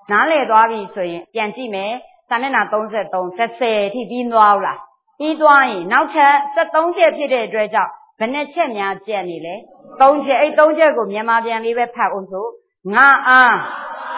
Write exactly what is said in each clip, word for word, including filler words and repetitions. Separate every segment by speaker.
Speaker 1: 哪里多比所以变几枚，上面那东西东这谁去变多了？变多伊，脑壳这东西皮的追着，本来前面见你嘞，东西哎东西个面嘛边里边拍温度，啊啊。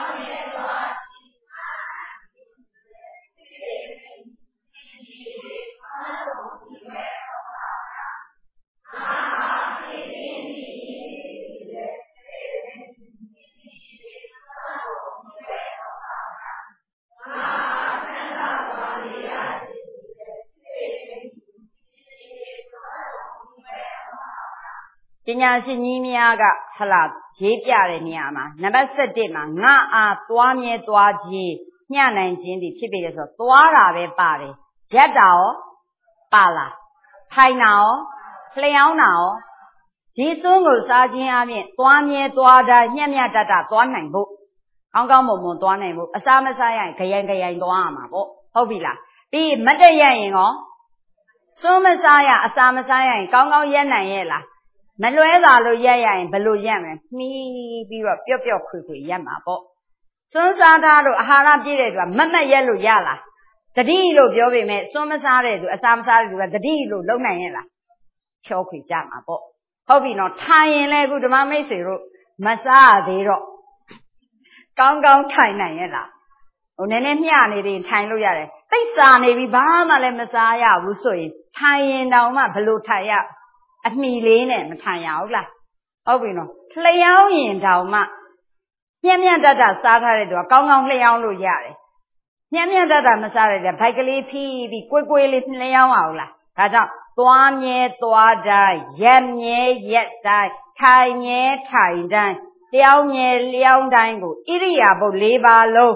Speaker 1: 今年是你们个好啦，结家的年嘛，那么是的嘛，我啊多年多季，两年前的特别的说多少的八的，接着八了，拍脑，撩脑，其中我啥子下面多年多的，年年在在多难不，刚刚某某多难不，啥么啥样，个人个人多嘛不，好比啦，比没得原因哦，什么啥样，啥么啥样，刚刚也难也啦。没乱啥路也样，不路也样，咪比如表表亏亏也嘛不。从啥他路哈拉比来说，慢慢也路也啦。这地路表表没，什么啥来着？啥么啥来着？这地路路难也啦，小亏家嘛不。好比喏，太阳来过这嘛没水路，没啥地路，刚刚太难也啦。我那那面那的太路也嘞，第三那边爸妈来没啥呀，无所谓。太阳到嘛不路太阳。啊，米粒呢？没看要啦，好比喏，两人头嘛，面面哒哒杀他的多，刚刚两路下来，面面哒哒没杀来的，拍个里皮皮，乖乖的两好啦，他讲多年多在，一年一在，开年开在，两年两在个，一日也不离八路，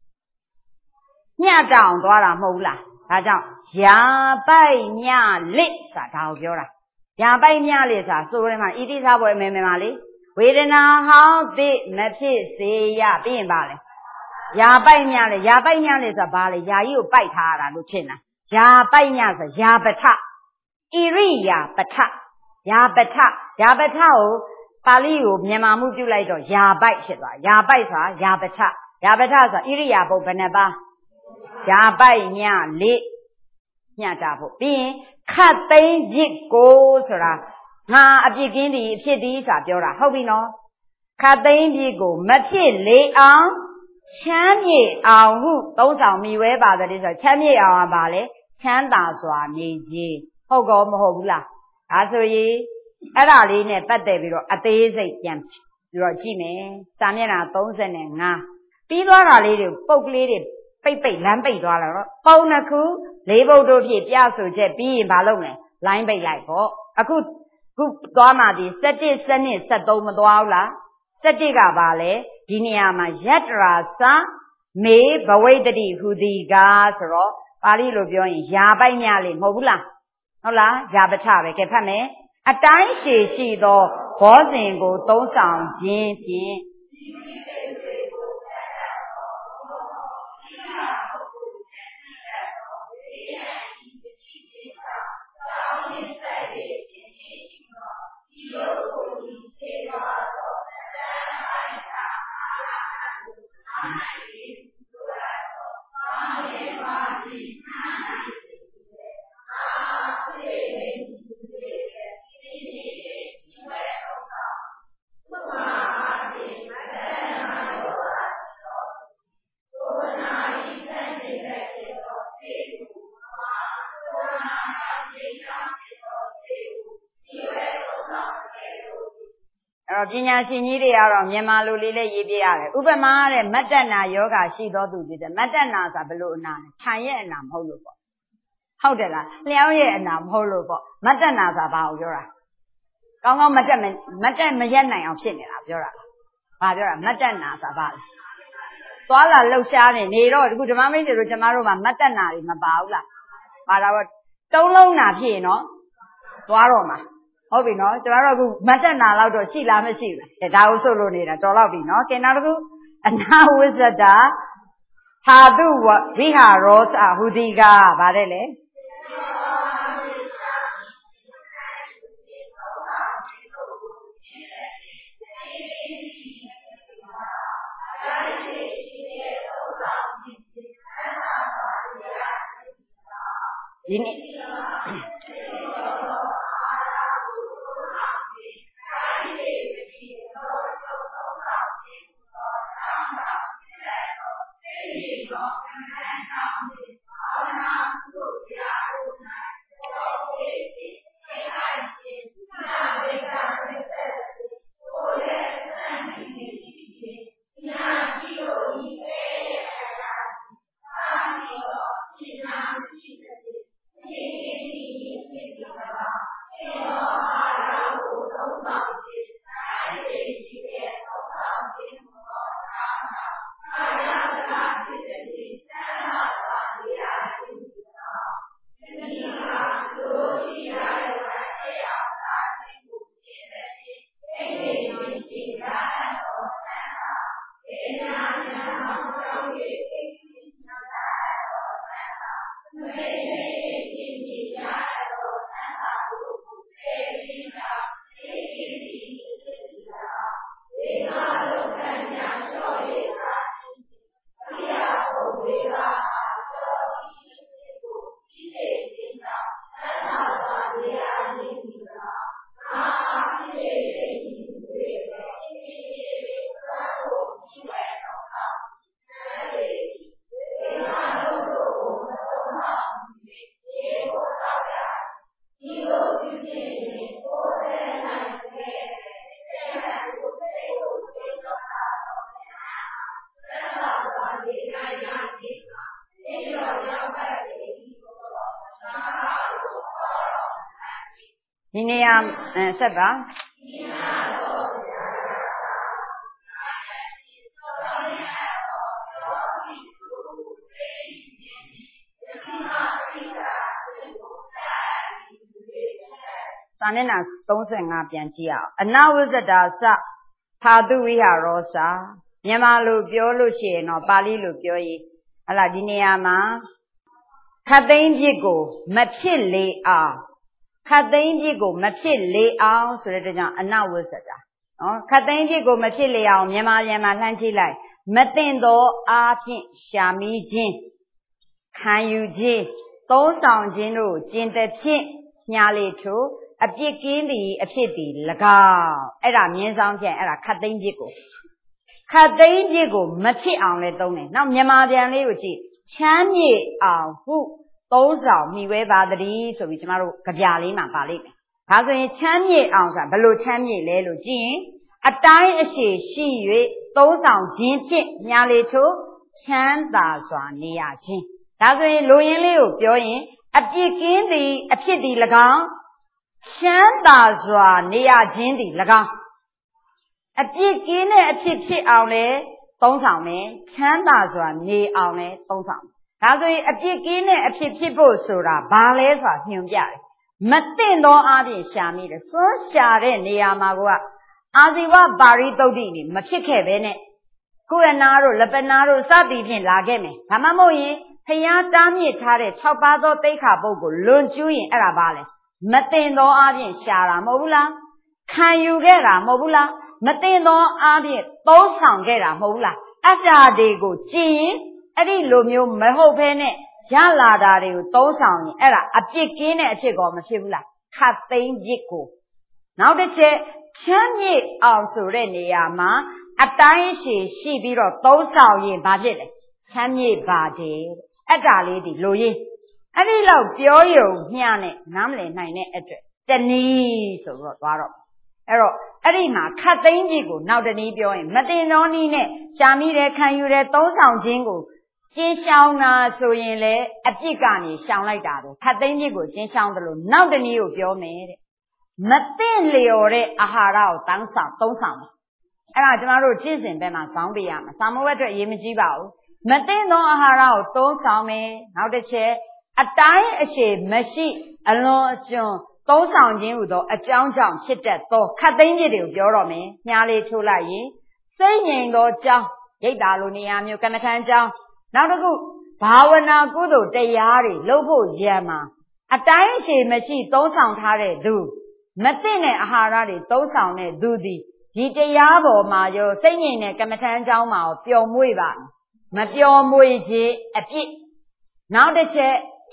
Speaker 1: 年长多了冇啦，他讲下百年历啥招标啦。两百年里啥，所以嘛，一定啥不明白嘛哩？为了那好的没皮谁呀变罢了？两百年里，两百年里是罢了，也有拜他了，都听了。两百年是也不差，一日也不差，也不差，也不差哦。把理由面嘛目就来着，也拜是吧？也拜啥？也不差，也不差是一日也不不能吧？两百年里，年咋不变？看等一个是啦，那别跟你撇的啥标啦，后边喏，看等一个没撇雷昂，前面昂五多少米尾巴的说，前面昂巴嘞，前大抓面积，好个么好啦，啊所以，在那里呢，不代表啊对谁讲，比如几枚，上面那东西呢啊，比多那里的不里的。背背南背多了咯，包那苦，雷暴多皮加手这比把路呢，南背来过，啊苦苦多嘛的，实际生呢实多么多啦，实际个吧嘞，今年嘛一抓啥，没不为的的胡的个是咯，巴黎路表演下百年里冇啦，好啦，下不差呗，给他们啊，单学习到保证个多上进进。今年新年的要让面马路里来一边啊嘞，五百码嘞，没得那有个许多都记得，没得那啥不路那，产业那好路不？好的啦，两业那好路不？没得那啥吧？我觉得，刚刚没得没没得没也那样骗你啦，我觉得，我觉得没得那啥吧？多了楼下的，你咯，如果这么没事，这么路嘛，没得那里嘛包了，完了我都楼那骗喏，多了嘛。好比喏，这玩意儿个没得拿老多，洗啦没洗了，这大屋走路呢了，找老比喏，给那个，那我是的，他都我为啥罗啥胡地个，把的嘞？ ဒီနေ့ဒီနေရာဆက်ပါစာမျက်နှာသုံးဆယ်ငါးပြန်ကြည့်အောင်အနဝိဇ္ဇတာစဖာတုဝိဟာရောစာမြန်မာလိုပြောလို့ရှိရင်တော့ပါဠိလိုပြောရင်ဟလာဒီနေရာမှာခတ်သိမ်းပြစ်ကိုမဖြစ်လေအောင်ခတ်သိမ်းပြစ်ကိုမဖြစ်လေအောင်ဆိုတဲ့ကြောင့်အနဝိဇ္ဇတာနော်ခတ်သိမ်းပြစ်ကိုမဖြစ်လေအောင်မြန်မာပြန်မှာလှမ်းကြည့်လိုက်မတင်သောအားဖြင့်ရှာမိခြင်းခံယူခြင်းသုံးဆောင်ခြင်းတို့ကျင့်တဲ့ဖြင့်ညာလေထို့အပြစ်ကင်းသည်အဖြစ်သည်၎င်းအဲ့ဒါမြင်းဆောင်ပြန်အဲ့ဒါခတ်သိမ်းပြစ်ကိုခတ်သိမ်းပြစ်ကိုမဖြစ်အောင်လဲသုံးတယ်နောက်မြန်မာပြန်လေးကိုကြည့်ချမ်းမြေ့အောင်ဟုသုံးဆောင်မိဝဲပါတည်းဆိုပြီးကျမတို့ကြပြလေးမှာပါလိမ့်မယ်ဒါဆိုရင်ချမ်းမြေ့အောင်ဆိုတာဘယ်လိုချမ်းမြေ့လဲလို့ကြည့်ရင်အတိုင်းအရှိရှိ၍သုံးဆောင်ခြင်းဖြင့်ညာလေထို့ချမ်းသာစွာနေရခြင်းဒါဆိုရင်လူရင်းလေးကိုပြောရင်အပြစ်ကင်းသည်အဖြစ်သည်၎င်းချမ်းသာစွာနေရခြင်းသည်၎င်းအပြစ်ကင်းတဲ့အဖြစ်ဖြစ်အောင်လဲသုံးဆောင်မယ်ချမ်းသာစွာနေအောင်လဲသုံးဆောင်ဒါဆိုရင်အပြစ်ကင်းတဲ့အဖြစ်ဖြစ်ဖို့ဆိုတာဘာလဲဆိုတာညွှန်ပြတယ်မသိသောအပြင်ရှာမိတယ်စွန့်ရှာတဲ့နေရာမှာကအာဇီဝပါရိသုတ်တိနေမဖြစ်ခဲ့ပဲနဲ့ကိုယ်အနာတို့လက်ပနာတို့စသည်ဖြင့်လာခဲ့မယ်ဒါမှမဟုတ်ရင်ဖျားတားမြစ်ထားတဲ့၆ပါးသောတိက္ခာပုဂ္ဂိုလ်လွန်ကျူးရင်အဲ့ဒါပါလဲမသိသောအပြင်ရှာတာမဟုတ်ဘူးလားခံယူခဲ့တာမဟုတ်ဘူးလားမသိသောအပြင်သုံးဆောင်ခဲ့တာမဟုတ်ဘူးလားအတ္တတွေကိုကြည်ရင်အဲ့ဒီလိုမျိုးမဟုတ်ဘဲနဲ့ရလာတာတွေကိုသုံးဆောင်ရင်အဲ့ဒါအပြစ်ကင်းတဲ့အဖြစ်ကောမဖြစ်ဘူးလားခတ်သိမ်းပြစ်ကိုနောက်တစ်ချက်ချမ်းမြေ့အောင်ဆိုတဲ့နေရာမှာအတိုင်းရှိရှိပြီးတော့သုံးဆောင်ရင်ဘာဖြစ်လဲချမ်းမြေ့ပါတယ်အတ္တလေးဒီလိုရင်အဲ့ဒီလောက်ပြောရုံမျှနဲ့နားမလည်နိုင်တဲ့အတွက်တနည်းဆိုတော့သွားတော့အဲ့တော့အဲ့ဒီမှာခတ်သိမ်းပြစ်ကိုနောက်တနည်းပြောရင်မတင်သောနည်းနဲ့ရှာမိတယ်ခံယူတယ်သုံးဆောင်ခြင်းကိုကျင်းရှောင်းတာဆိုရင်လေအပြစ်ကနေရှောင်လိုက်တာပဲခတ်သိမ်းပြစ်ကိုကျင်းရှောင်းတယ်လို့နောက်တနည်းကိုပြောမယ်တဲ့မသိလျော်တဲ့အာဟာရကိုတောင်းဆောင်သုံးဆောင်တယ်အဲ့ဒါကျမတို့ကျင့်စဉ်ဘက်မှာဇောင်းပေးရမှာစာမဝတ်အတွက်အရေးမကြီးပါဘူးမသိသောအာဟာရကိုသုံးဆောင်မယ်နောက်တစ်ချက်အတိုင်းအရှိမရှိအလွန်အကျွံသုံးဆောင်ခြင်းဟူသောအကြောင်းကြောင့်ဖြစ်တတ်သောခတ်သိမ်းပြစ်တွေကိုပြောတော့မယ်ညားလေးထိုးလိုက်ရင်စိတ်ငြိမ်သောကြောင်းရိတ်တာလိုနေရာမျိုးကမ္မထမ်းကြောင်းနောက်တစ်ခုဘာဝနာကုသိုလ်တရားတွေလုပ်ဖို့ရံမှာအတိုင်းအရှိမရှိသုံးဆောင်ထားတဲ့သူမသိတဲ့အာဟာရတွေသုံးဆောင်တဲ့သူသည်ဒီတရားပေါ်မှာရောစိတ်ငြိမ်တဲ့ကမ္မထမ်းကြောင်းမှာရောပျော်မွေ့ပါမပျော်မွေ့ခြင်းအပြစ်နောက်တစ်ချက်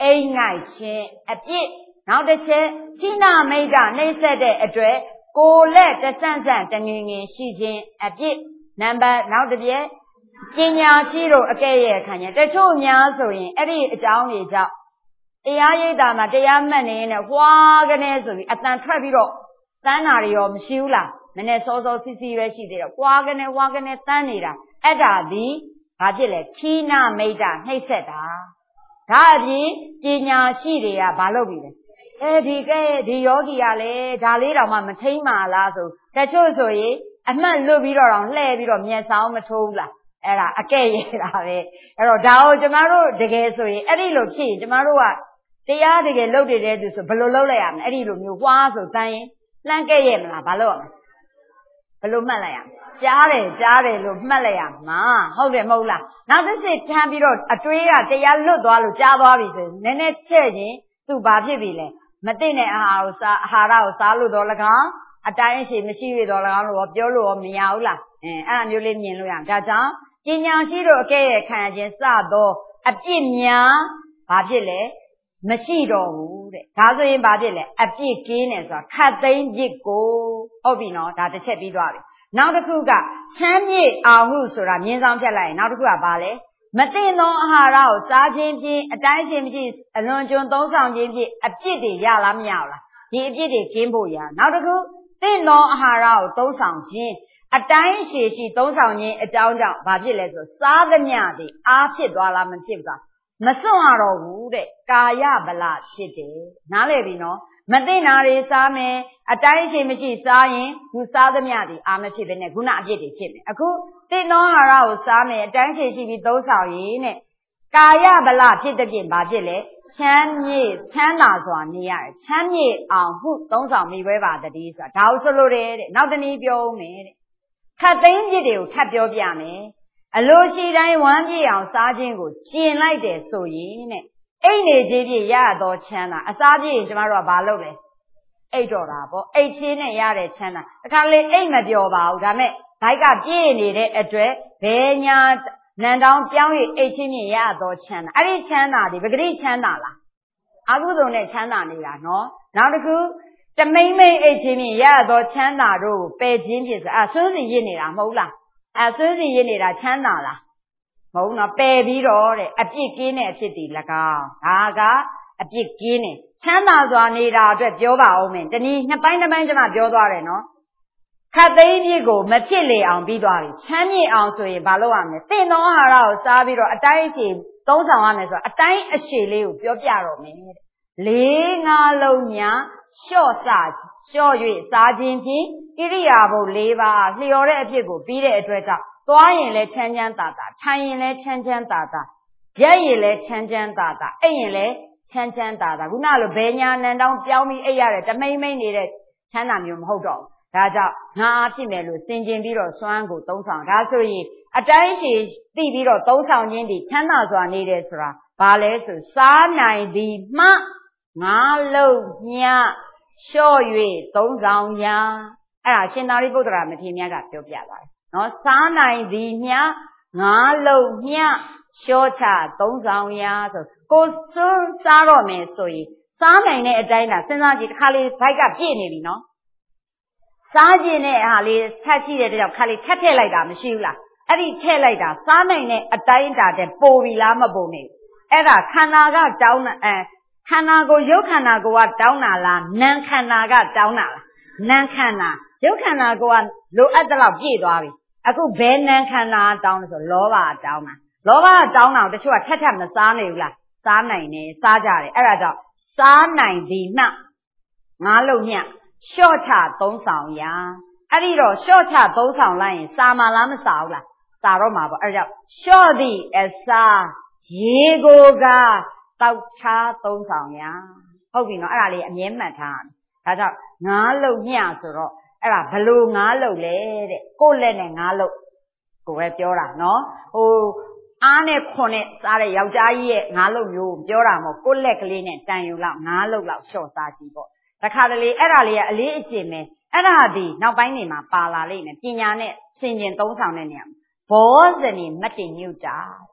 Speaker 1: အိမ်ငိုက်ခြင်းအပြစ်နောက်တစ်ချက်ဌိနမိတ်တာနှိမ့်ဆက်တဲ့အတွက်ကိုယ်လက်တဆန့်ဆန့်တငင်ငင်ရှိခြင်းအပြစ်နံပါတ်နောက်တစ်ပြည့်ပညာရှိတို့အကဲ့ရဲ့ခံရင်တချို့များဆိုရင်အဲ့ဒီအကြောင်းတွေကြောင့်တရားရိပ်တာမှာတရားမှတ်နေနဲ့ဝါကနေဆိုပြီးအတန်ထွက်ပြီးတော့တန်းတာတွေရောမရှိဘူးလားနည်းနည်းစောစောစီးစီးပဲရှိသေးတယ်ဝါကနေဝါကနေတန်းနေတာအဲ့ဒါဒီဘာဖြစ်လဲဌိနမိတ်တာနှိမ့်ဆက်တာဒါအပြင်ပညာရှိတွေကဘာလုပ်ပြီလဲအဲဒီကဲဒီယောဂီကလည်းဒါလေးတောင်မှမထိမ့်ပါလားဆိုတချို့ဆိုရင်အမှတ်လွတ်ပြီးတော့တောင်လှည့်ပြီးတော့မျက်စောင်းမထိုးဘူးလားအဲ့ဒါအကဲ့ရဲ့တာပဲအဲ့တော့ဒါကိုကျမတို့တကယ်ဆိုရင်အဲ့ဒီလိုဖြစ်ရင်ကျမတို့ကတရားတကယ်လုပ်နေတဲ့သူဆိုဘယ်လိုလုပ်လိုက်ရမလဲအဲ့ဒီလိုမျိုးဝါဆိုတန်းရင်လှမ်းကဲ့ရဲ့မလားဘာလုပ်ရမလဲဘယ်လိုမှတ်လိုက်ရမလဲကြားတယ်ကြားတယ်လို့မှတ်လိုက်ရမှာဟုတ်တယ်မဟုတ်လားနောက်တစ်စစ်ထမ်းပြီးတော့အတွေးကတရားလွတ်သွားလို့ကြားသွားပြီဆိုရင်နည်းနည်းချဲ့ရင်သူဘာဖြစ်ပြီလဲမသိတဲ့အာဟာကိုစားအာဟာရကိုစားလို့တော့၎င်းအတိုင်းအရှိမရှိရတော့၎င်းလို့ပြောလို့ရောမရဘူးလားအဲအဲ့အမျိုးလေးမြင်လို့ရဒါကြောင့်ပညာရှိတို့အကဲ့ရဲ့ခံရခြင်းစသောအပြစ်များဘာဖြစ်လဲမရှိတော့ဘူးတဲ့ဒါဆိုရင်ဘာဖြစ်လဲအပြစ်ကင်းတယ်ဆိုတာခတ်သိမ်းပြစ်ကိုဟုတ်ပြီနော်ဒါတစ်ချက်ပြီးသွားပြီနောက်တစ်ခုကချမ်းမြေ့အောင်မှုဆိုတာမြင်းဆောင်ဖြတ်လိုက်ရင်နောက်တစ်ခုကဘာလဲမသိသောအာဟာရကိုစားခြင်းဖြင့်အတိုင်းရှိမရှိအလွန်ကျွံသုံးဆောင်ခြင်းဖြင့်အပြစ်တွေရလားမရဘူးလားဒီအပြစ်တွေကင်းဖို့ရနောက်တစ်ခုသိသောအာဟာရကိုသုံးဆောင်ခြင်းအတိုင်းရှိရှိသုံးဆောင်ခြင်းအကြောင်းကြောင့်ဘာဖြစ်လဲဆိုစားသမျှတွေအားဖြစ်သွားလားမဖြစ်ဘူးလားမစွန့်ရတော့ဘူးတဲ့ကာယဗလဖြစ်တယ်နားလည်ပြီနော်မသိနာတွေစားမယ်အတိုင်းရှိမရှိစားရင်သူစားသမျှတွေအာမဖြစ်ပဲနဲ့ခုနအပြစ်တွေဖြစ်မယ်အခုသိသောအာဟာရကိုစားမယ်အတိုင်းရှိရှိပြီးသုံးဆောင်ရင်တဲ့ကာယဗလဖြစ်တဲ့ပြင်ဘာဖြစ်လဲချမ်းမြေ့ချမ်းသာစွာနေရတယ်ချမ်းမြေ့အောင်ဟုသုံးဆောင်မိပွဲပါတည်းဆိုတာဒါဟုတ်ဆိုလို့တဲ့နောက်တနည်းပြောဦးမယ်တဲ့ခတ်သိမ်းပြစ်တွေကိုထပ်ပြောပြမယ်အလိုရှိတိုင်းဝမ်းပြေအောင်စားခြင်းကိုကျင်လိုက်တယ်ဆိုရင်တဲ့အိတ်နေခြင်းပြည့်ရတော့ချမ်းသာအစားပြည့်ရင်ကျမတို့ကဘာလုပ်လဲအိတ်တော်တာပေါ့အိတ်ချင်းနဲ့ရတဲ့ချမ်းသာတခါလေအိတ်မပြောပါဘူးဒါမဲ့ဘိုက်ကပြည့်နေတဲ့အတွက်ဘယ်ညာနန်တောင်ပြောင်းရအိတ်ချင်းပြည့်ရတော့ချမ်းသာအဲ့ဒီချမ်းသာဒီပဂတိချမ်းသာလားအကုသိုလ်နဲ့ချမ်းသာနေတာနော်နောက်တစ်ခုတမိမ့်မိတ်အိတ်ချင်းပြည့်ရတော့ချမ်းသာတို့ပယ်ခြင်းဖြစ်ဆိုအဲဆွန်းစီရစ်နေတာမဟုတ်လားအဲဆွန်းစီရစ်နေတာချမ်းသာလားမဟုတ်နော်ပယ်ပြီးတော့တဲ့အပြစ်ကင်းတဲ့အဖြစ်တည်၎င်းဒါကအပြစ်ကင်းတယ်ချမ်းသာစွာနေတာအတွက်ပြောပါဦးမယ်တနည်းနှစ်ပိုင်းတစ်ပိုင်းကျမပြောသွားတယ်နော်ခတ်သိမ်းပြစ်ကိုမဖြစ်လေအောင်ပြီးသွားပြီချမ်းမြေ့အောင်ဆိုရင်ဘာလုပ်ရမလဲသိသောအာဟာရကိုစားပြီးတော့အတိုင်းအရှိသုံးဆောင်ရမယ်ဆိုတော့အတိုင်းအရှိလေးကိုပြောပြတော့မယ်တဲ့လေးငါးလုံးများလျှော့စားလျှော့၍စားခြင်းဖြင့်ဣရိယာပုတ်၄ပါးလျော်တဲ့အဖြစ်ကိုပြီးတဲ့အတွက်ကြောင့်သွားရင်လည်းချမ်းချမ်းသာသာထိုင်ရင်လည်းချမ်းချမ်းသာသာရက်ရင်လည်းချမ်းချမ်းသာသာအိပ်ရင်လည်းချမ်းချမ်းသာသာခုနလိုဘယ်ညာနန်တောင်ပြောင်းပြီးအိပ်ရတဲ့တမိမ့်မိမ့်နေတဲ့ချမ်းသာမျိုးမဟုတ်တော့ဘူးဒါကြောင့်ငါအားဖြစ်မယ်လို့စင်ကျင်ပြီးတော့စွမ်းကိုသုံးဆောင်ဒါဆိုရင်အတိုင်းရှိသိပြီးတော့သုံးဆောင်ခြင်းဒီချမ်းသာစွာနေတယ်ဆိုတာဘာလဲဆိုစားနိုင်သည်မှငါလုံးမြလျှော့၍သုံးဆောင်ရာအဲ့ဒါရှင်သာရိပုတ္တရာမထေရမြတ်ကပြောပြပါတယ်နော်စားနိုင်သည်မြငါလုံးမြလျှော့ချသုံးဆောင်ရာဆိုကိုစွန်းစားတော့မယ်ဆိုရင်စားနိုင်တဲ့အတိုင်းလားစဉ်းစားကြည့်တစ်ခါလေးဘိုက်ကပြည့်နေပြီနော်စားခြင်းတဲ့ဟာလေးထပ်ရှိတဲ့တယောက်ခါလေးထပ်ထည့်လိုက်တာမရှိဘူးလားအဲ့ဒီထည့်လိုက်တာစားနိုင်တဲ့အတိုင်းအတာတဲ့ပိုပြီလားမပိုနေအဲ့ဒါခန္ဓာကတောင်းအဲခန္ဓာကိုရုပ်ခန္ဓာကိုကတောင်းတာလားနာမ်ခန္ဓာကတောင်းတာလားနာမ်ခန္ဓာရုပ်ခန္ဓာကိုကလိုအပ်တဲ့လောက်ပြည့်သွားပြီအခုဘယ်နာမ်ခန္ဓာတောင်းလဲဆိုလောဘတောင်းတာလောဘတောင်းတာတချို့ကထက်ထက်မစားနေဘူးလားစားနိုင်တယ်စားကြတယ်အဲ့ဒါကြောင့်စားနိုင်သည်မှငါးလုံးညလျှော့ချသုံးဆောင်ရာအဲ့ဒီတော့လျှော့ချသုံးဆောင်လိုက်ရင်စားမလားမစားဘူးလားစားတော့မှာပေါ့အဲ့ဒါကြောင့်လျှော့သည့်အစားရေကိုကတောက်ချသုံးဆောင်ရာဟုတ်ပြီနော်အဲ့ဒါလေးအမြဲမှတ်ထားဒါကြောင့်ငါးလုံးညဆိုတော့အဲ့ဒါဘလို့ငါးလုံးလဲတဲ့ကိုယ့်လက်နဲ့ငါးလုံးကိုပဲပြောတာနော်ဟိုအားနဲ့ခွန်နဲ့စားတဲ့ယောက်ျားကြီးရဲ့ငါးလုံးမျိုးပြောတာမဟုတ်ကိုယ့်လက်ကလေးနဲ့တန်ယူလောက်ငါးလုံးလောက်လျှော့စားကြည့်ပေါ့တခါတလေအဲ့ဒါလေးကအလေးအကျင့်ပဲအဲ့ဒါဒီနောက်ပိုင်းနေမှာပါလာလိမ့်မယ်ပညာနဲ့ဆင်ခြင်သုံးဆောင်တဲ့နေရာမှာဘောဇနီမတ္တိညုတာ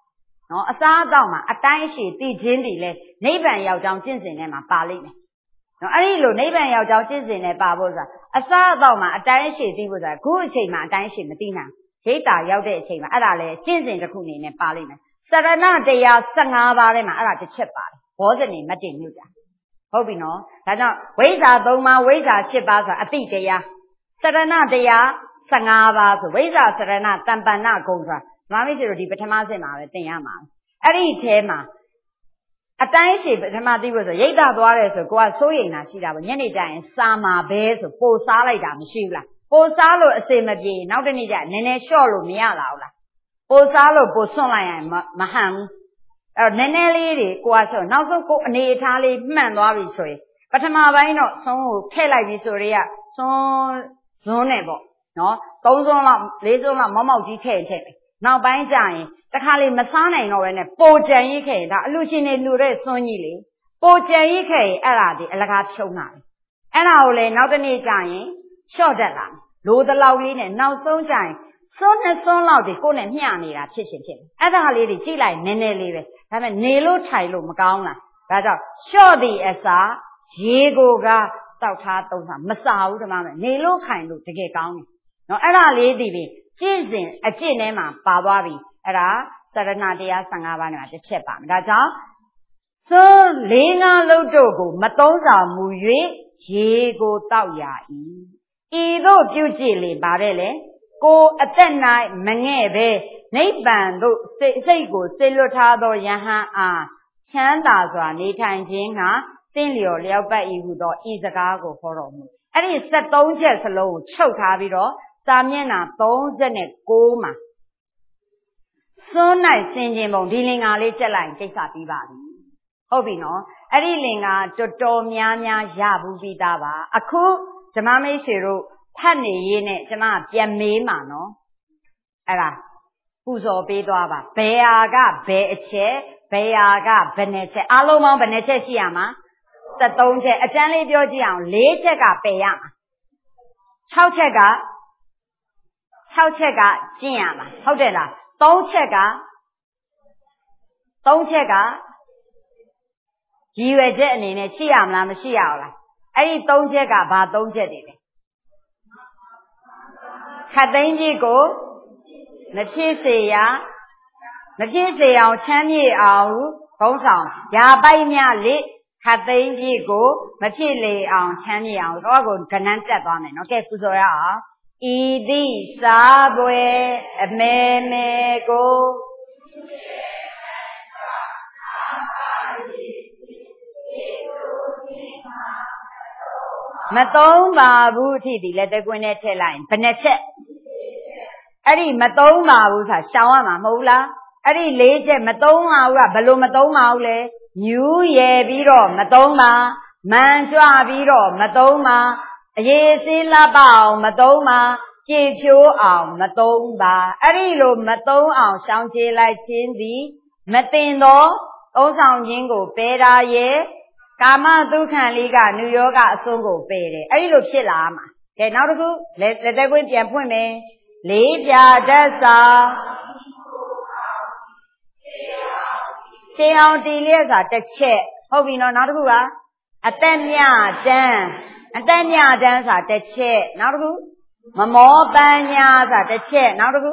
Speaker 1: နော်အစားအသောက်မှာအတိုင်းအရှည်သိခြင်းတည်လဲနိဗ္ဗာန်ရောက်ကြောင်းကျင့်စဉ်ထဲမှာပါလိမ့်မယ်နော်အဲ့ဒီလိုနိဗ္ဗာန်ရောက်ကြောင်းကျင့်စဉ်နဲ့ပါဖို့ဆိုတာအစားအသောက်မှာအတိုင်းအရှည်သိဖို့ဆိုတာခုအချိန်မှာအတိုင်းအရှည်မသိနိုင်ဒိဋ္ဌာရောက်တဲ့အချိန်မှာအဲ့ဒါလဲကျင့်စဉ်တစ်ခုအနေနဲ့ပါလိမ့်မယ်စရဏတရား၁၅ပါးထဲမှာအဲ့ဒါတစ်ချက်ပါတယ်ဘောဇနေမတ္တိမြုပ်တာဟုတ်ပြီနော်ဒါကြောင့်ဝိဇ္ဇာ၃ပါးဝိဇ္ဇာ၈ပါးဆိုတာအတိတရားစရဏတရား၁၅ပါးဆိုဝိဇ္ဇာစရဏတမ္ပန္နဂုံဆိုတာဓမ္မမိတ်ဆွေတို့ဒီပထမဆင့်မှာပဲသင်ရမှာအဲ့ဒီအဲမှာအတိုင်းရှိပထမသိဖို့ဆိုရိတ်တာသွားတယ်ဆိုကိုကစိုးရိမ်တာရှိတာပေါ့ညနေကျရင်စာမာဘဲဆိုပိုစားလိုက်တာမရှိဘူးလားပိုစားလို့အစင်မပြေနောက်တနေ့ကျနည်းနည်းလျှော့လို့မရလာဘူးလားပိုစားလို့ပိုစွန့်လိုက်ရင်မဟန်ဘူးအဲ့တော့နည်းနည်းလေးတွေကိုကဆိုနောက်ဆုံးကိုအနေအထားလေးမှန်သွားပြီဆိုရင်ပထမပိုင်းတော့ဆုံးကိုထည့်လိုက်ပြီဆိုတော့စွန်းဇွန်းနဲ့ပေါ့နော်သုံးစွန်းလောက်လေးစွန်းလောက်မောက်မောက်ကြီးထည့်ထည့်တယ်နောက်ပိုင်းကျရင်တခါလေမစားနိုင်တော့ဘဲနဲ့ပိုကြံရိတ်ခဲ့ရင်ဒါအလူရှင်တွေလူတဲ့စွန်းကြီးလေပိုကြံရိတ်ခဲ့ရင်အဲ့ဒါဒီအလကားဖြုံးတာလေအဲ့ဒါကိုလေနောက်တနေ့ကျရင်ရှော့တက်လာလိုတလောက်လေးနဲ့နောက်ဆုံးကျရင်စွန်းနဲ့စွန်းလောက်ဒီကိုယ်နဲ့မျှနေတာဖြစ်ရှင်ဖြစ်တယ်အဲ့ဒါလေးတွေကြည့်လိုက်နည်းနည်းလေးပဲဒါပေမဲ့နေလို့ထိုင်လို့မကောင်းလားဒါကြောင့်ရှော့သည့်အစားရေကိုကတောက်ထားသုံးစားမစားဘူးဓမ္မမဲ့နေလို့ခိုင်လို့တကယ်ကောင်းတယ်နော်အဲ့ဒါလေးဒီပြီကျင့်စဉ်အကျင့်ထဲမှာပါသွားပြီအဲ့ဒါစရဏတရား၁၅ပါးနဲ့တစ်ချက်ပါမယ်ဒါကြောင့်စွန်းလေးငါးလုံးတို့ကိုမသုံးဆောင်မူ၍ရေကိုတောက်ရ၏ဤသို့ပြုကြည့်လေပါတယ်လေကိုအသက်၌မငဲ့ပဲနိဗ္ဗာန်သို့စိတ်စိတ်ကိုစေလွတ်ထားသောယဟန်အားချမ်းသာစွာနေထိုင်ခြင်းကသင်လျော်လျောက်ပတ်၏ဟုသောဤစကားကိုဟောတော်မူအဲ့ဒီ၁၃ချက်စလုံးကိုချုပ်ထားပြီးတော့စာမျက်နှာ၃၉မှာစွန်း၌ဆင်ခြင်ပုံဒီလင်္ကာလေးကြက်လိုက်ကိစ္စပြီးပါပြီဟုတ်ပြီနော်အဲ့ဒီလင်္ကာတော်တော်များများရဘူးပြီးသားပါအခုဓမ္မမိတ်ဆွေတို့ဖတ်နေရေးနဲ့ကျမပြန်မေးမှာနော်အဲ့ဒါပူဇော်ပေးသွားပါဘယ်ဟာကဘယ်အချက်ဘယ်ဟာကဘယ်နှချက်အားလုံးပေါင်းဘယ်နှချက်ရှိရမှာ၁၃ချက်အကျမ်းလေးပြောကြည့်အောင်၄ချက်ကပယ်ရမှာ၆ချက်က၆ချက်ကကျင့်ရမှာဟုတ်တယ်လား၃ချက်က၃ချက်ကရည်ရွယ်ချက်အနေနဲ့ရှိရမလားမရှိရဘူးလားအဲ့ဒီ၃ချက်ကဘာ၃ချက်တွေလဲခတ်သိမ်းကြီးကိုမဖြစ်စေရမဖြစ်စေအောင်ချမ်းမြေ့အောင်ဘုံဆောင်ရာပိုက်မြလေခတ်သိမ်းကြီးကိုမဖြစ်လေအောင်ချမ်းမြေ့အောင်တော့ကိုကဏ္ဍတက်သွားမယ်နော်ကဲပူဇော်ရအောင်ဤသည့်စားပွဲအမေမေကိုမသုံးပါဘူးအထိဒီလက်တကွင်းနဲ့ထည့်လိုက်ရင်ဘယ်နှချက်အဲ့ဒီမသုံးပါဘူးဆိုတာရှောင်ရမှာမဟုတ်လားအဲ့ဒီ၄ချက်မသုံးပါဘူးကဘယ်လိုမသုံးပါဘူးလဲညူးရယ်ပြီးတော့မသုံးပါမန်ကြွပြီးတော့မသုံးပါအရေးစင်းလှပအောင်မသုံးပါကြည်ဖြိုးအောင်မသုံးပါအဲ့ဒီလိုမသုံးအောင်ရှောင်ကျေးလိုက်ခြင်းသည်မတင်သောသုံးဆောင်ခြင်းကိုပယ်တာရဲ့ကာမဒုက္ခလေးကနုယောဂအစွန်းကိုပယ်တယ်အဲ့ဒီလိုဖြစ်လာမှာကဲနောက်တစ်ခုလက်သက်ကွင်းပြန်ဖွင့်မယ်လေးပြတတ်စာရှင်းအောင်တီလျက်စာတစ်ချက်ဟုတ်ပြီနော်နောက်တစ်ခုကအသက်မြတန်းအသက်မြတန်းစာတစ်ချက်နောက်တစ်ခုမမောပညာစာတစ်ချက်နောက်တစ်ခု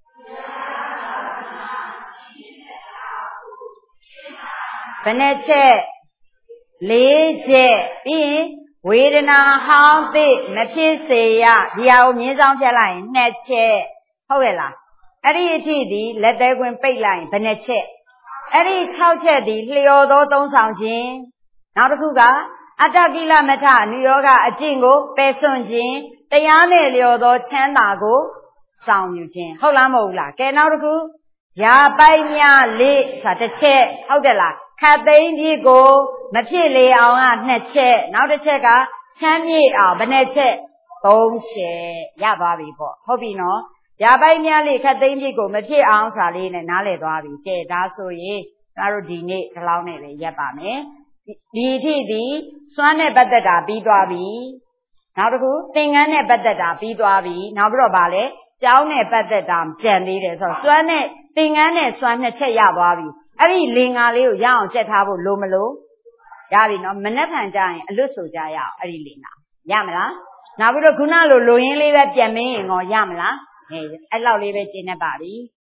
Speaker 1: ဘယ်နှချက်လေးချက်ပြီးရင်ဝေဒနာဟောင်းသိမဖြစ်စေရဒီဟာကိုမြင်းဆောင်ဖြတ်လိုက်ရင်နှစ်ချက်ဟုတ်ရဲ့လားအဲ့ဒီအထိဒီလက်သေးခွင်ပိတ်လိုက်ရင်ဘယ်နှချက်အဲ့ဒီ၆ချက်ဒီလျော်သောသုံးဆောင်ခြင်းနောက်တစ်ခုကအတ္တကိလမထအနုယောဂအကျင့်ကိုပယ်စွန့်ခြင်းတရားနဲ့လျော်သောချမ်းသာကိုဆောင်ယူခြင်းဟုတ်လားမဟုတ်လားကဲနောက်တစ်ခုရာပိုက်မြလေးဆိုတာတစ်ချက်ဟုတ်တယ်လားခတ်သိမ်းကြီးကိုမဖြစ်လေအောင်ကနှစ်ချက်နောက်တစ်ချက်ကချမ်းမြေ့အောင်ဘယ်နှချက်သုံးချက်ရသွားပြီပေါ့ဟုတ်ပြီနော်ရာပိုက်မြလေးခတ်သိမ်းကြီးကိုမဖြစ်အောင်ဆိုတာလေးနဲ့နားလည်သွားပြီကဲဒါဆိုရင်ကျွန်တော်တို့ဒီနေ့ဒီလောက်နဲ့ပဲရပ်ပါမယ်ဒီအထိဒီစွမ်းနဲ့ပတ်သက်တာပြီးသွားပြီနောက်တစ်ခုသင်္ကန်းနဲ့ပတ်သက်တာပြီးသွားပြီနောက်ပြီးတော့ဗာလဲကျောင်းနဲ့ပတ်သက်တာကြံသေးတယ်ဆိုတော့စွမ်းနဲ့သင်္ကန်းနဲ့စွမ်းနှစ်ချက်ရသွားပြီအဲ့ဒီလင်္ကာလေးကိုရအောင်ကြက်ထားဖို့လိုမလို့ရပြီနော်မနှက်ဖန်ကြရင်အလွတ်ဆိုကြရအောင်အဲ့ဒီလင်္ကာရမလားနောက်ပြီးတော့ခုနလိုလိုရင်းလေးပဲပြန်မင်းရင်ရောရမလားဟဲ့အဲ့လောက်လေးပဲကျင်းနေပါပြီ